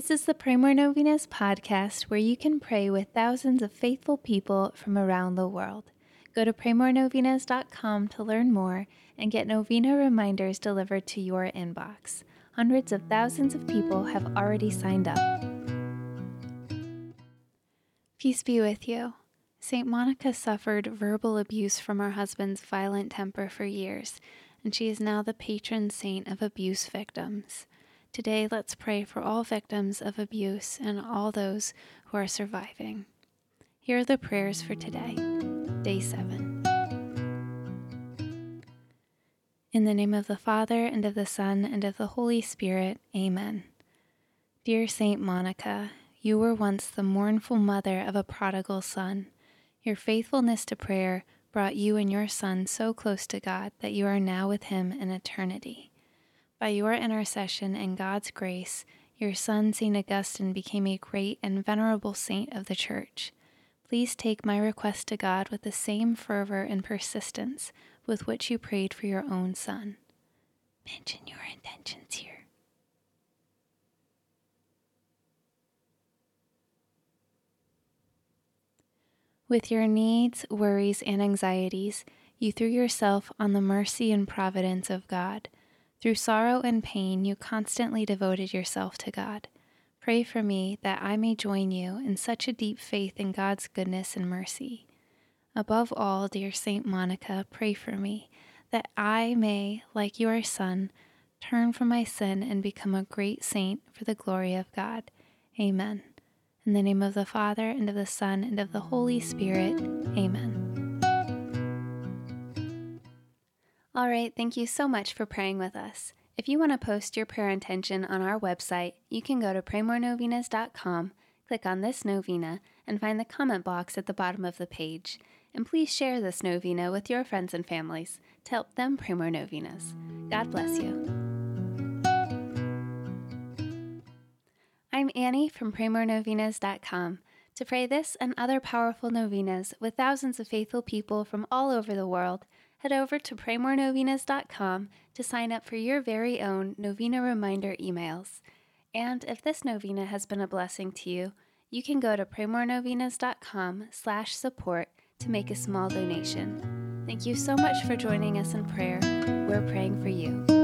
This is the Pray More Novenas podcast where you can pray with thousands of faithful people from around the world. Go to praymorenovenas.com to learn more and get novena reminders delivered to your inbox. Hundreds of thousands of people have already signed up. Peace be with you. St. Monica suffered verbal abuse from her husband's violent temper for years, and she is now the patron saint of abuse victims. Today, let's pray for all victims of abuse and all those who are surviving. Here are the prayers for today, Day 7. In the name of the Father, and of the Son, and of the Holy Spirit, Amen. Dear Saint Monica, you were once the mournful mother of a prodigal son. Your faithfulness to prayer brought you and your son so close to God that you are now with him in eternity. By your intercession and God's grace, your son, St. Augustine, became a great and venerable saint of the Church. Please take my request to God with the same fervor and persistence with which you prayed for your own son. Mention your intentions here. With your needs, worries, and anxieties, you threw yourself on the mercy and providence of God. Through sorrow and pain, you constantly devoted yourself to God. Pray for me that I may join you in such a deep faith in God's goodness and mercy. Above all, dear Saint Monica, pray for me that I may, like your son, turn from my sin and become a great saint for the glory of God. Amen. In the name of the Father, and of the Son, and of the Holy Spirit. Amen. All right, thank you so much for praying with us. If you want to post your prayer intention on our website, you can go to praymorenovenas.com, click on this novena, and find the comment box at the bottom of the page. And please share this novena with your friends and families to help them pray more novenas. God bless you. I'm Annie from praymorenovenas.com. To pray this and other powerful novenas with thousands of faithful people from all over the world, head over to praymorenovenas.com to sign up for your very own novena reminder emails. And if this novena has been a blessing to you, you can go to praymorenovenas.com/support to make a small donation. Thank you so much for joining us in prayer. We're praying for you.